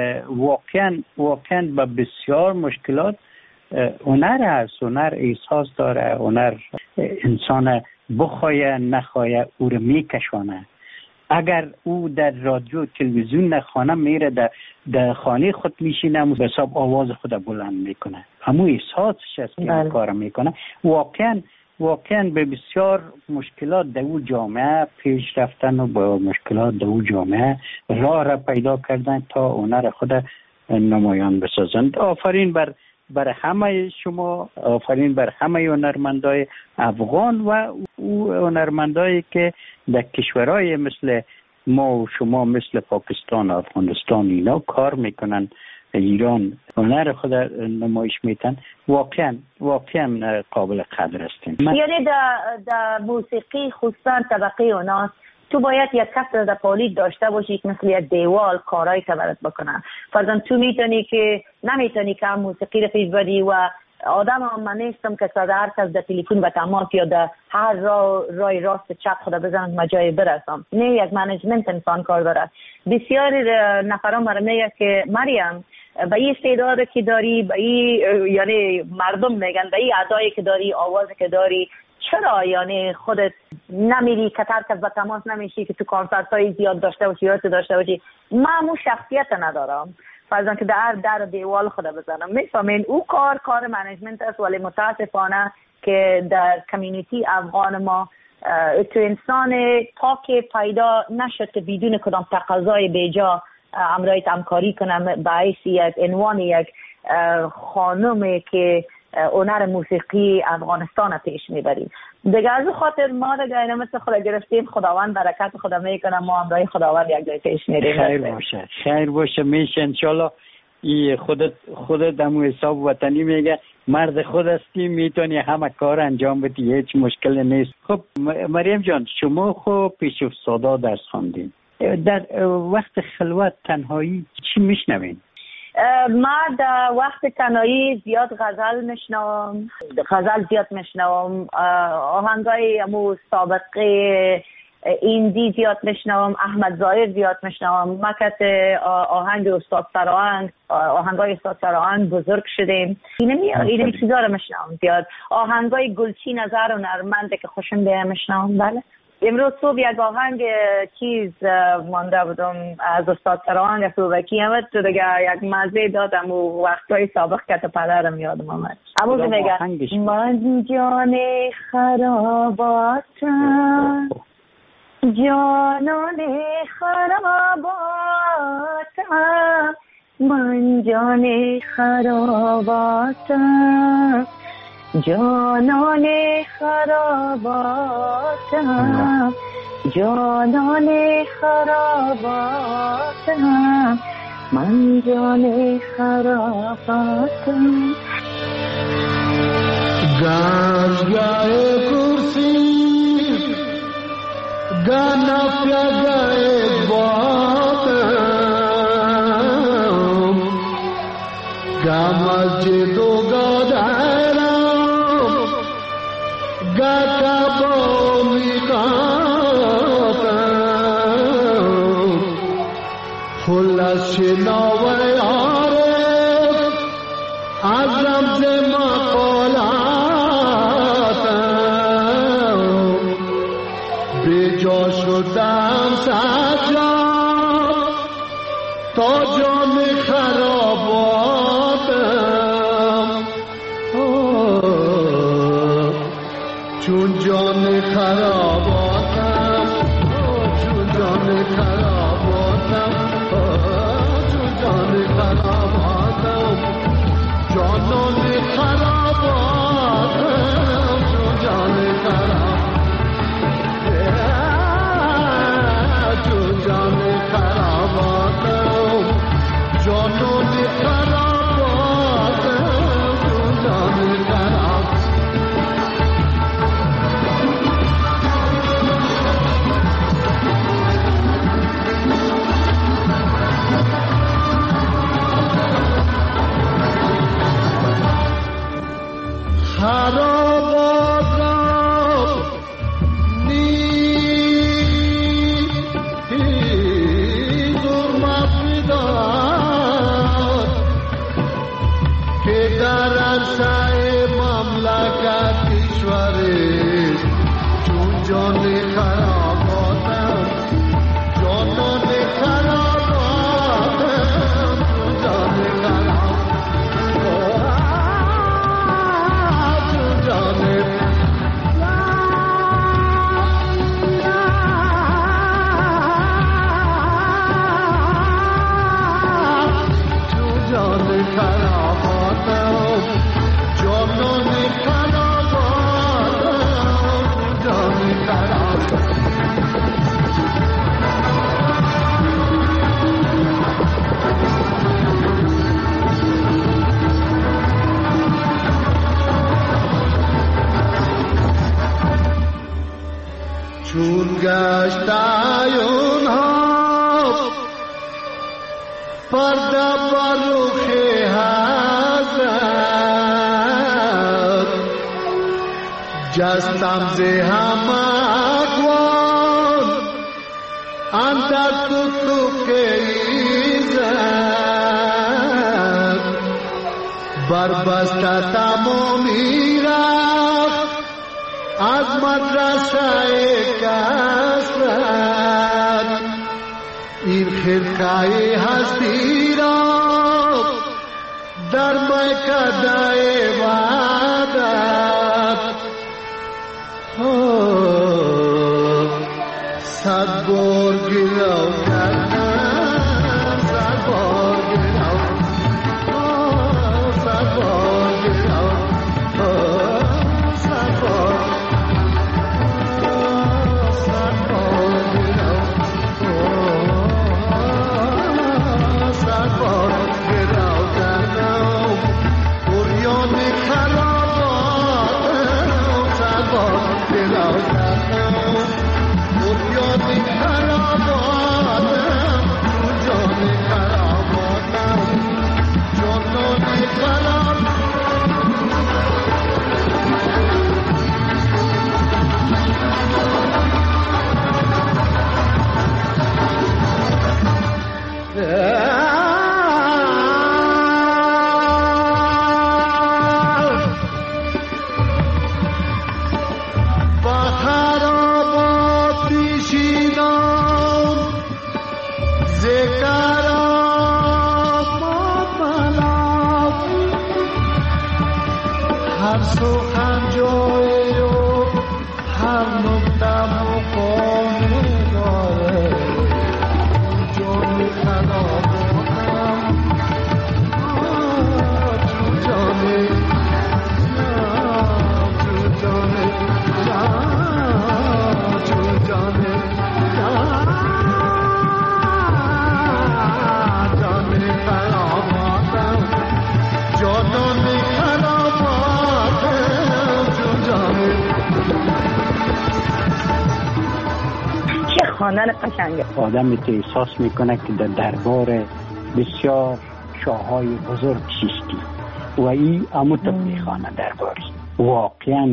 A: واقعا با بسیار مشکلات هنر هست. هنر احساس داره، هنر انسان بخواه نخواه او رو میکشانه. اگر او در رادیو تلویزیون نخوانه میره در خانه خود میشینه به حساب آواز خود بلند میکنه. همون احساسش است که این کار میکنه. واقعا به بسیار مشکلات در او جامعه پیش رفتن و با مشکلات در او جامعه راه را پیدا کردن تا هنر خود نمایان بسازند. آفرین بر همه شما، آفرین بر همه هنرمندای افغان و او هنرمندایی که در کشورهای مثل ما و شما، مثل پاکستان، افغانستان، اینا کار میکنن، ایران هنر خود نمایش میتن. واقعا قابل قدر هستیم.
O: یعنی در موسیقی خصوصا طبقه اوناس تو باید یک کس در پالید داشته باشی مثل یک دیوال کارهای تبرد بکنن. فرضاً تو نمیتونی که موسیقی رو پیش بری و آدم هم من نیستم که صد هر کس در تلفن به تماس یا در هر رای راست چپ خدا بزنم مجای برسم. نه، یک منیجمنت انسان کار داره. بسیاری نفران برای میگه که مریم با این استعداد که داری، با این یعنی مردم میگن با این ادایی که داری، آوازی که داری، چرا یعنی خودت نمیری که ترک از تماس نمیشی که تو کنسرت های زیاد داشته باشی یا داشته باشی؟ من شخصیت ندارم فرضاً که در دیوال خدا بزنم. میفهمین؟ او کار منیجمنت است. ولی متاسفانه که در کمیونیتی افغان ما تو انسان تا که پیدا نشد که بدون کدام تقاضای بیجا امرایت همکاری کنم باعث یک عنوان یک خانمی که هنر موسیقی افغانستان پیش میبریم. دیگه از خاطر ما دیگه اینا مثل خدا گرفتیم، خداوند برکت خدا میکنه، ما همراه خداوند یک جای پیش میریم.
A: خیر باشه میشه انشالله. خودت دمو حساب وطنی میگه مرد خود هستی، میتونی همه کار انجام بدی، هیچ مشکل نیست. خب مریم جان، شما خب پیش افتادا درس خواندین، در وقت خلوت تنهایی چی میشنوین؟
O: ما در وقت تنهایی زیاد غزل میشنوم، آهنگای امو سابقه ایندی زیاد میشنوم، احمد ظاهر زیاد میشنوم. ما که آهنگ استاد سراهنگ، آهنگای استاد سراهنگ بزرگ شدیم. این چیزا رو میشنوم زیاد. آهنگای گلچین نظر و نرمنده که خوشم بیه میشنوم. بله. امروز صبح یک آهنگ مانده بودم از استاد سراهنگ سوبکی همه تو دیگه یک مزه دادم و وقتای سابق که پدرم یادم آمد. اما میگه من جان خراباتم، جانان خراباتم، من جان خراباتم، جانان خراباتم، جانان خراباتم، من جان خراباتم.
Q: गए कुर्सी गाना प्या गए बात गा मस्जिदो गदारा गा काबोमी काता खुलस नवे आरे आजम से मकोलाता बेजोशुदाम साजा तो जो में खराबातम चुन जान खराबातम चुन जान खराबातम चुन जान खराबातम जानो ने खराबातम चुन जान खराबातम चुन जान खराबातम जानो ने खराबातम चुन जान खराबातम چون گشت آیون ها پرده بر رخ حضرت جستم ز همگان اندر تتق ایزد بربسته تمامی رفت از مدرسه کسرت این خرقه هستی را در میکده وحدت صد بار گلو کردم صد بار گلو صد بار گلو صد بار
O: خواندن قشنگه.
A: آدم احساس میکنه که در دربار بسیار شاههای بزرگ شیستی و این اموت میخوانه درباری. واقعا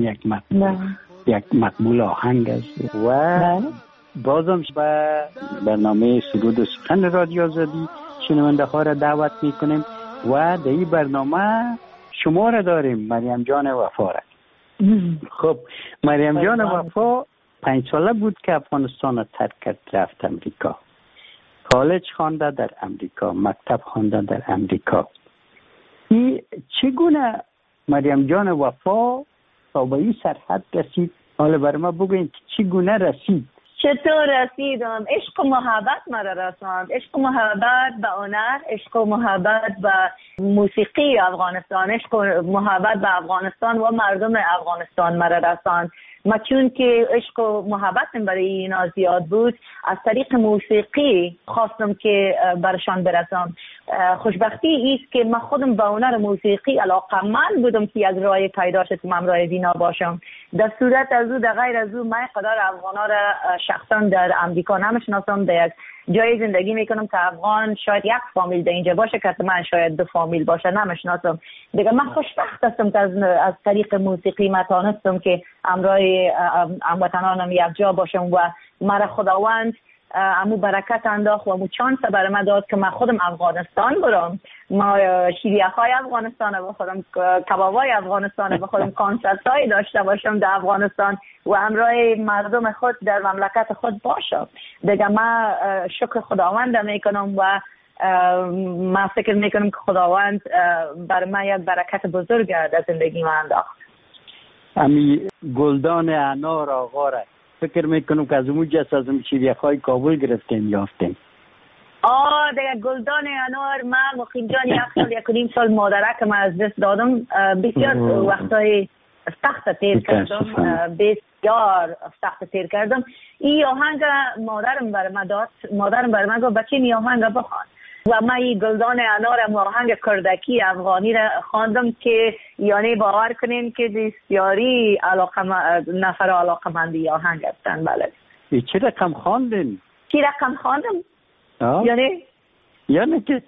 A: یک مقبول آهنگ است و بازم به برنامه سرود و سخن رادیو آزادی شنونده ها را دعوت میکنیم و در این برنامه شما را داریم، مریم جان وفا را. خب مریم جان وفا 5 ساله بود که افغانستان را ترک کرد، رفت امریکا. کالج خوانده در امریکا، مکتب خوانده در امریکا. این چگونه مریم جان وفا تا به این سرحد رسید؟ حالا برای ما بگوین که چگونه رسید؟
O: چطور رسیدم؟ عشق و محبت مرا رساند. عشق و محبت به هنر، عشق و محبت به موسیقی افغانستان، عشق و محبت به افغانستان و مردم افغانستان مرا رساند. ما چون که عشق و محبتم برای اینا زیاد بود، از طریق موسیقی خواستم که برشان برسم. خوشبختی ایست که من خودم به هنر موسیقی علاقه‌مند بودم که از راه پیدا شدم امرای دینا باشم. در صورت از او، در غیر از او، من قدر افغانا را شخصا در امریکا نمیشناسم. در یک جای زندگی میکنم که افغان شاید یک فامیل در اینجا باشه که من شاید 2 فامیل باشه، نمیشناسم. دیگه من خوشبخت هستم که از طریق موسیقی من تانستم که امرای هموطنانم یک جا باشم و مرا خداوند امو برکت انداخت و امو چانس برای من داد که من خودم افغانستان برم. ما شیریخ‌های افغانستان بخورم، کبابای افغانستان بخورم، کنسرت‌های داشته باشم در افغانستان و همراه مردم خود در مملکت خود باشم. دیگه من شکر خداوند میکنم و من فکر میکنم که خداوند برای من یک برکت بزرگ در زندگی من انداخت.
A: امی گلدان انار آقا را فکر میکنم که از اون جس از شیریخ‌های کابل گرفتیم یافتیم.
O: دیگه گلدان انار، من مقیم جان 1 سال 1.5 سال مادرک من از دست دادم. بسیار وقتای سخت تیر کردم، بسیار سخت تیر کردم. این آهنگ مادرم برای من داد. مادرم برای من گفت بچه این آهنگ بخوان و من این گلدان انارم آهنگ کردکی افغانی را خواندم که یعنی باور کنین که بسیاری نفر علاقه‌مندی آهنگ هستن. بله.
A: چه رقم خواندین؟
O: چه رقم خواندم؟
A: یعنی که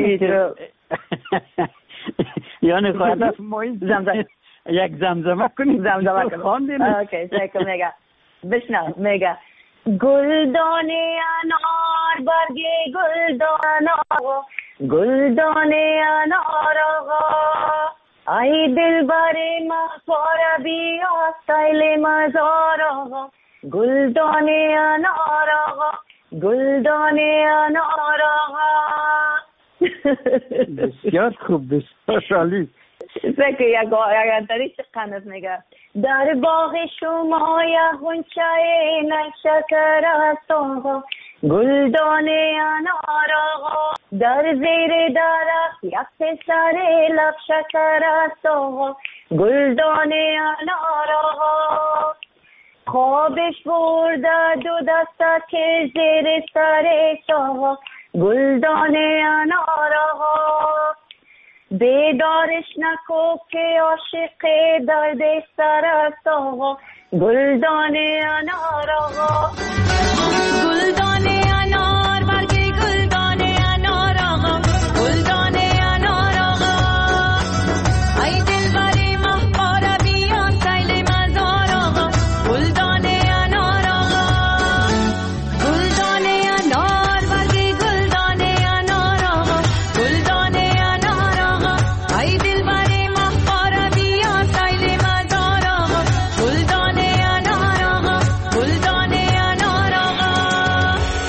A: یعنی خواهد ما یک زمزمه کنیم.
O: زمزمه کنیم. اوکی، سیکل میگه بشنو. میگه گلدان انار برگ گلدان آقا، گلدان انار آقا، ای دل بر مخوار بیا سیل مزار آقا، گلدان انار آقا، گلدان انار آقا.
A: بسیار خوب، بسیار عالی.
O: که یک انتری چه قنات میگه در باغ شما یک غنچه نشکر است آقا، گلدان انار آقا، در زیر درخت یک پسر لب شکر است آقا، گلدان انار آقا، خوابش برده 2 دسته که زیر سرش آقا، گلدان انار آقا، بیدارش نکو که عاشق درد سر است آقا، گلدان انار آقا، گلدان انار برگ گلدان انار آقا، گلدان انار آقا، ای دل بری مخوار بیا سیل مزار آقا، گلدان انار آقا، گلدان انار برگ گلدان انار آقا، گلدان انار آقا، ای دل بری مخوار بیا سیل مزار آقا، گلدان انار آقا، گلدان انار آقا.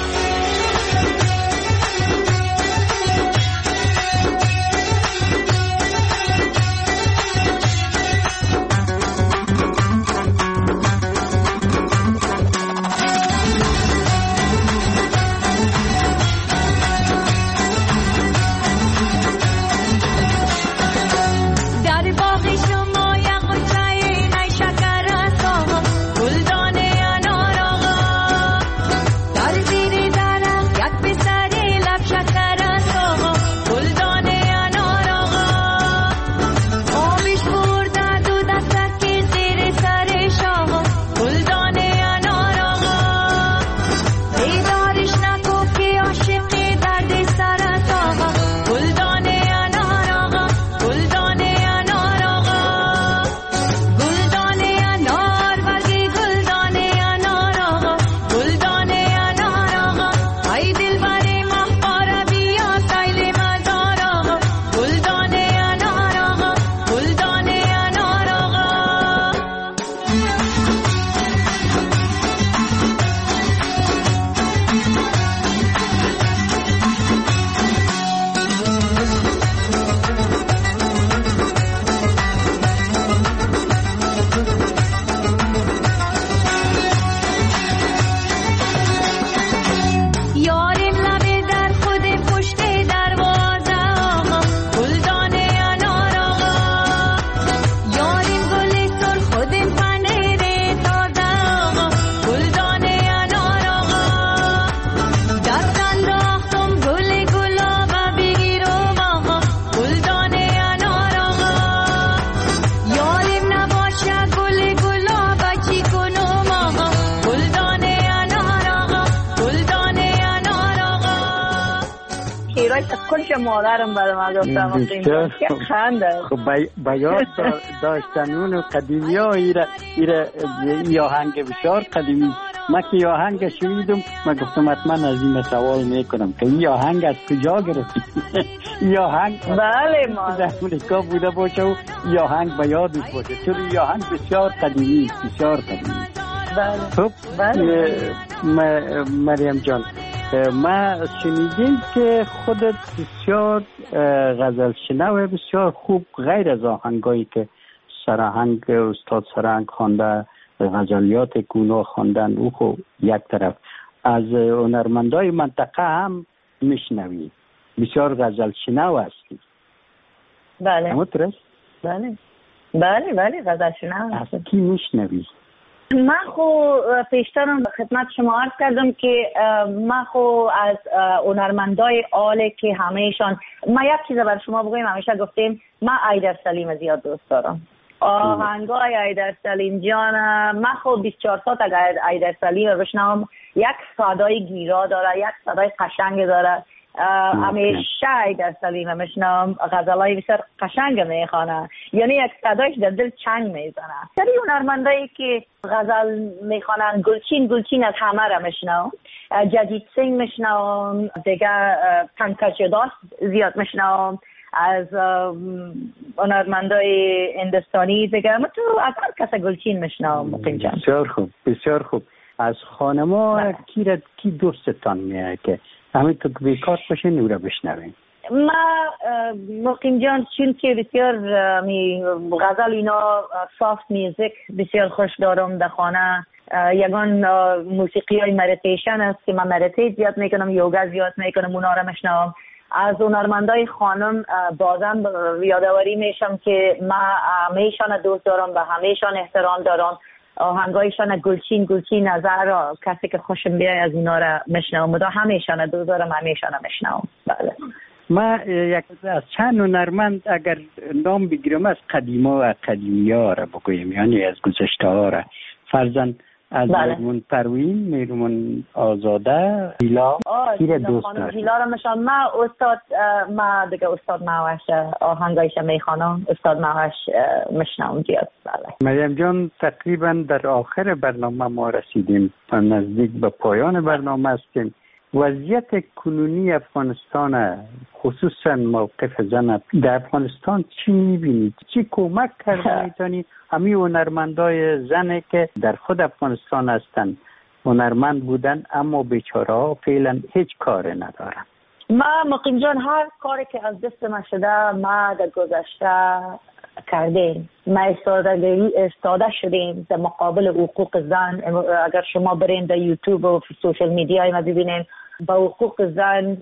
O: شعرهای کنش مادرم برای ما گفتم. که خنده.
A: خب بیاد داشتن اون قدیمی ها ایره آهنگ بسیار قدیمی. من که آهنگ شنیدم من گفتم حتما از این سوال میکنم که این آهنگ از کجا گرفتی؟ این آهنگ
O: بله ما
A: در امریکا بوده باشه و این آهنگ به یادش باشه، چون این آهنگ بسیار قدیمی بسیار قدیمی.
O: بله.
A: خب مریم جان، ما شنیدیم که خودت بسیار غزل شنو بسیار خوب، غیر از آهنگایی که سرآهنگ استاد سرآهنگ خوانده، غزلیات گوناگون خواندن، او خب یک طرف، از هنرمندای منطقه هم میشنوی، بسیار غزل شنو هستی.
O: بله.
A: همونطور؟
O: بله غزل شنو.
A: از کی میشنوی؟
O: من خو پیشترم خدمت شما عرض کردم که من خو از هنرمندای آله که همهشان، من یک چیز بر شما بگویم، همیشه گفتیم من ایدر سلیم زیاد دوست دارم. آهنگای ایدر سلیم جان، من خب 24 ساعت اگر ایدر سلیم رو بشنوم، یک صدای گیرا داره، یک صدای قشنگ داره. همیشه ایدر سلیم میشنوم، غزلای بسیار قشنگ میخوانه، یعنی یک صدایش در دل چنگ میزنه. سری هنرمندایی که غزل میخوانن، گلچین از همه را میشنوم، جدید سنگ میشنوم، دیگه پنکج داس زیاد میشنوم، از هنرمندای هندوستانی دیگه من تو از هر کس گلچین میشنوم.
A: بسیار خوب. از خانما کی دوستتان میاد که همینطور که بیکار باشه نورا بشنویم؟
O: ما مقیم جان، چون که بسیار غزل اینا سافت میوزیک بسیار خوش دارم در خانه. یگان موسیقی های مدیتیشن است که من مدیتیت زیاد میکنم، یوگا زیاد میکنم، اونا را میشنوم. از هنرمندای خانم بازم یادآوری میشم که من همیشان دوست دارم و همیشان احترام دارم. آهنگایشان گلچین نظر کسی که خوشم بیای از اینا را میشنوم، و همیشان دوست دارم، همیشان میشنوم. بله.
A: ما یک از چند هنرمند اگر نام بگیرم از قدیما و قدیمی‌ها را بگویم، یعنی از گذشته ها را، فرضاً از میرمون پروین، میرمون آزاده، هیلا، کی دوست دارم؟
O: هیلا را میشم. ما دیگه استاد معوش آهنگایش میخوانم، استاد معوش میشنم زیاد. بله.
A: مریم جان، تقریبا در آخر برنامه ما رسیدیم، نزدیک به پایان برنامه هستیم. وضعیت کنونی افغانستان، خصوصا موقف زن در افغانستان چی میبینید؟ چی کمک کرده میتونی همین هنرمندای زنه که در خود افغانستان هستن، هنرمند بودن اما بیچاره ها فعلا هیچ کار ندارن؟
O: ما مقیم جان، هر کاری که از دست ما شده ما در گذشته کردیم. ما استاده شدیم در مقابل حقوق زن. اگر شما برین در یوتیوب و سوشل میدیا ما ببینین، با حقوق زن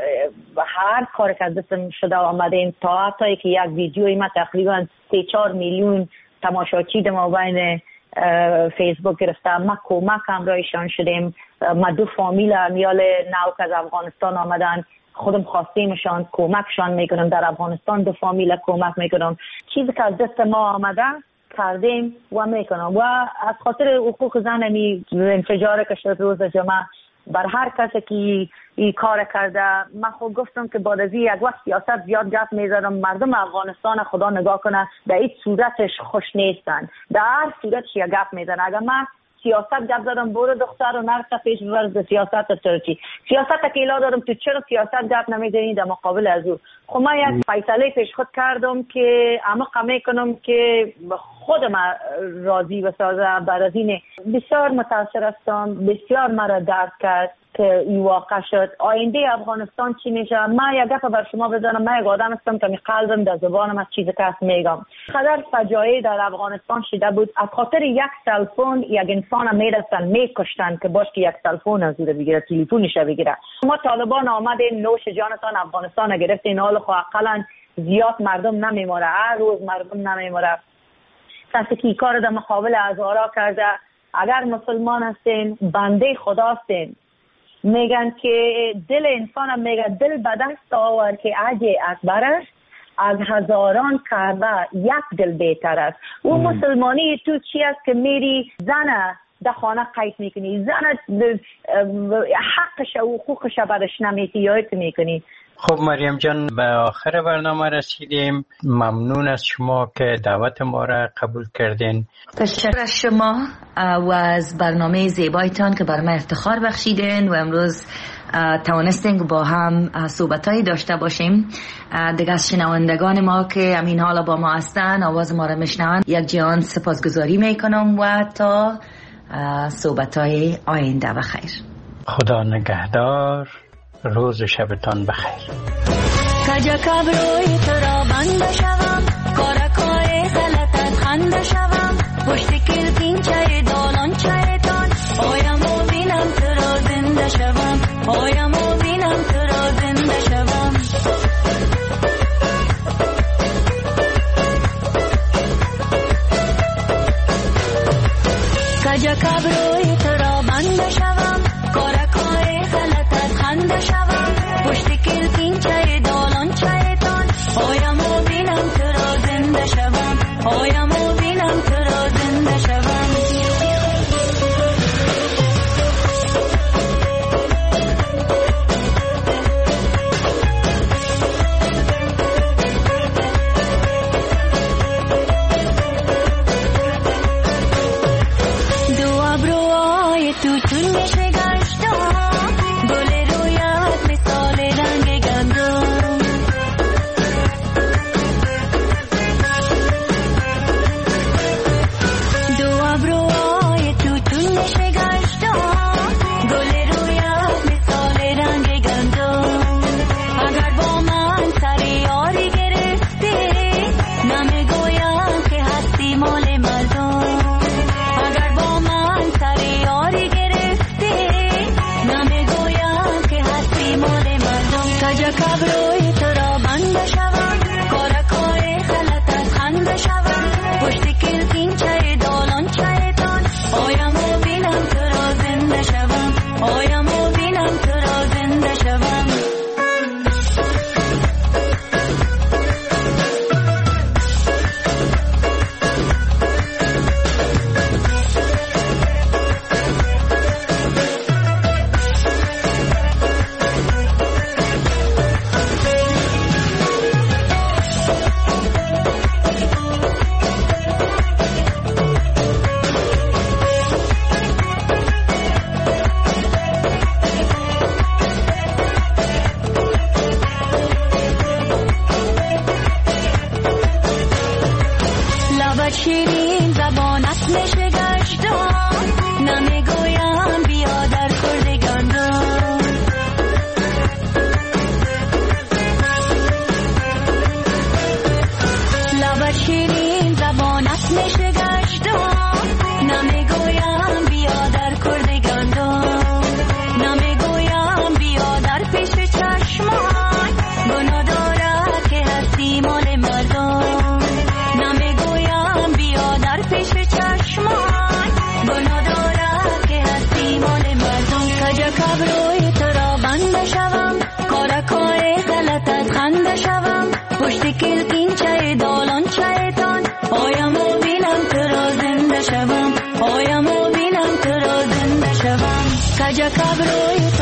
O: هر کار که از دست شده آمدیم، تا حتی که یک ویدیوی ما تقریبا 3-4 میلیون تماشاچی در مابین فیسبوک گرفته. ما کمک همراهشان شدیم. ما 2 فامیل میال نو که از افغانستان آمدن، خودم خواستیمشان کمکشان میکنم، در افغانستان 2 فامیل کمک میکنم. چیزی که از دست ما آمده کردیم و میکنم. و از خاطر حقوق زن انفجار که شد روز جمعه، بر هر کسی که این کار کرده، من خود گفتم که بعد از یک وقت سیاست زیاد گپ میزنم، مردم افغانستان خدا نگاه کنه، در این صورتش خوش نیستن، در هر صورتش یک گپ میزنه. اگر من سیاست گپ دارم، برو دختر و نرسه پیش ببر سیاست ترچی سیاست اکیلا دارم، تو چرا سیاست گپ نمیزنی در مقابل از او؟ خب من یک فیصله پیش خود کردم که عمق میکنم که خودم راضی بسازم. برای این بسیار متاثر هستم، بسیار مرا درد کرد که این واقع شد. آینده افغانستان چی میشه؟ من یک گپ بر شما بزنم، من یک آدم هستم که قلبم در زبانم از چیزی که هست میگم. قدر فجایع در افغانستان شده بود، از خاطر یک تلفن یک انسان میرسن میکشتن که باش که یک تلفن از او بگیره، تلفنش بگیره. ما طالبان آمدین نوش جانتان افغانستان گرفتین، حال خو اقلا زیاد مردم نمیموره، هر روز مردم نمیموره. کسی که کار در مقابل هزارا کرده، اگر مسلمان هستین بنده خدا هستین، میگن که دل انسان میگه دل به دست آور که عجی اکبرش از هزاران کعبه یک دل بهتر است. او مسلمانی تو چی است که میری زن در خانه قید میکنی، زن حقش و حقوقش برش نمیتی یادت میکنی.
A: خب مریم جان، به آخر برنامه رسیدیم. ممنون از شما که دعوت ما را قبول کردین.
R: تشکر از شما و از برنامه زیبایتان که بر من افتخار بخشیدین و امروز توانستیم با هم صحبتایی داشته باشیم. دیگه از شنوندگان ما که امین حالا با ما هستن، آواز ما را میشنون، یک جهان سپاسگزاری میکنم و تا صحبتای آینده بخیر.
A: خدا نگهدار. روز شبتان بخیر.
P: کجا کبروی تو را بند شوم، کارکای غلطت خنده شوم، پشت کلکین چای دالان چایتان، آیم و بینم تو را زنده شوم، آیم و بینم تو را زنده شوم. کجا کبروی تو را بند شوم، کارکای غلطت خنده شوم، پشت کلکین چای دالان چایتان، آیم و بینم تو را زنده شوم، آیم و بینم تو را زنده شوم. دو ابروهای تو چون میشه گشتم، گل رویت مثال رنگ گندم. دو ابروهای تو چون میشه گشتم، گل رویت مثال رنگ گندم. اگر با من سر یاری گرفتی، نمیگویم که هستی مال مردم. اگر با من سر یاری گرفتی، نمیگویم که هستی مال مردم. کجا کبروی تو را بند شوم، کارکای غلطت خنده شوم، پشت کلکین چای دالان چایتان، آیم و بینم تو را زنده شوم، آیم و بینم تو را زنده شوم. لبت شیرین زبانت میشه گشتم، نمیگویم بیا در کرده گندم. لبت شیرین زبانت میشه گشتم، نمیگویم بیا در کرده گندم. نمیگویم بیا در پیش چشمان، گناه دارد که هستی مال مردم. نمیگویم بیا در پیش چشمان، گناه دارد که هستی مال مردم. کجا کبروی تو را بند شوم، کارکای غلطت خنده شوم، پشت کلکین چای دالان چایتان، آیم و بینم تو را زنده شوم، آیم و بینم تو را زنده شوم. کجا کبروی